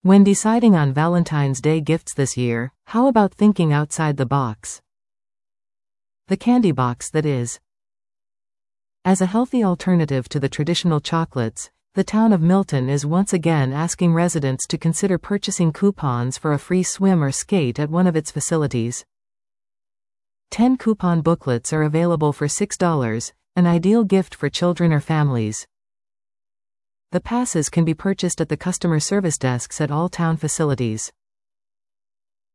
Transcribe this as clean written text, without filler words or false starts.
When deciding on Valentine's Day gifts this year, how about thinking outside the box? The candy box that is. As a healthy alternative to the traditional chocolates, the town of Milton is once again asking residents to consider purchasing coupons for a free swim or skate at one of its facilities. 10 coupon booklets are available for $6, an ideal gift for children or families. The passes can be purchased at the customer service desks at all town facilities.